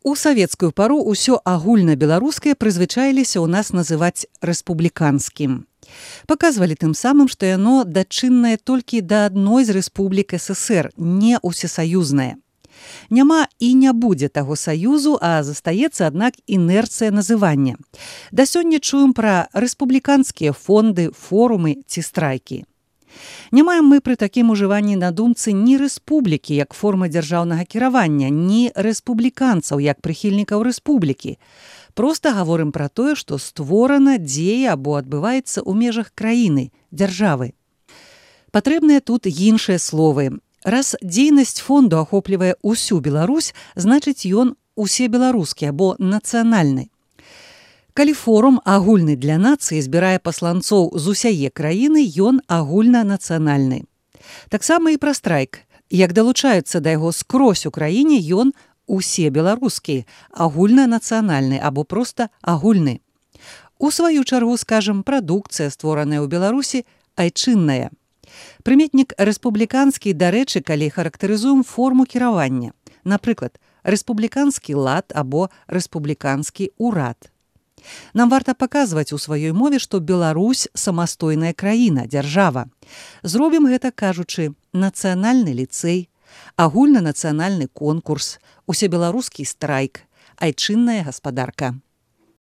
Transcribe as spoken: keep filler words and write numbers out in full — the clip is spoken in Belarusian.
У савецкую пару ўсё агульнабеларускае прызвычаіліся ў нас называць рэспубліканскім. Паказвалі тым самым, што яно дачыннае толькі да адной з рэспублік ССР, не ўсесаюзнае. Няма і не будзе таго саюзу, а застаецца, аднак, інерцыя называння. Да сёння чуем пра рэспубліканскія фонды, форумы ці страйкі. Не маем мы пры такім ужыванні на думцы ні рэспублікі як формы дзяржаўнага кіравання, ні рэспубліканцаў як прыхільнікаў рэспублікі. Проста гаворым пра тое, што створана, дзея або адбываецца ў межах краіны, дзяржавы. Патрэбныя тут іншыя словы. Раз дзейнасць фонду ахоплівае ўсю Беларусь, значыць ён усебеларускі або нацыянальны. Калі форум агульны для нацыі збірае пасланцоў з усяе краіны, ён агульнанацыянальны. Таксама і пра страйк. Як далучаюцца да яго скрозь у краіне, ён усебеларускі, агульнанацыянальны або проста агульны. У сваю чаргу, скажам, прадукцыя, створаная ў Беларусі, айчынная. Прыметнік рэспубліканскі, дарэчы, калі характарызуем форму кіравання. Напрыклад, рэспубліканскі лад або рэспубліканскі ўрад. Нам варта паказваць у сваёй мове, што Беларусь самастойная краіна, дзяржава. Зробім гэта, кажучы, нацыянальны ліцэй, агульнанацыянальны конкурс, усебеларускі страйк, айчынная гаспадарка.